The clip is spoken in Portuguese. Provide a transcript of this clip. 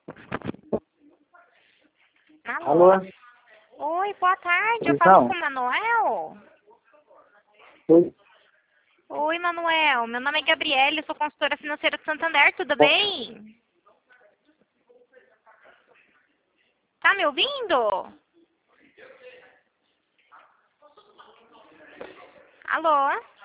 Alô? Alô? Oi, boa tarde. Eu Então? falo com o Manuel? Oi. Oi, Manuel. Meu nome é Gabriele, sou consultora financeira do Santander. Tudo bem? Tá me ouvindo? Alô?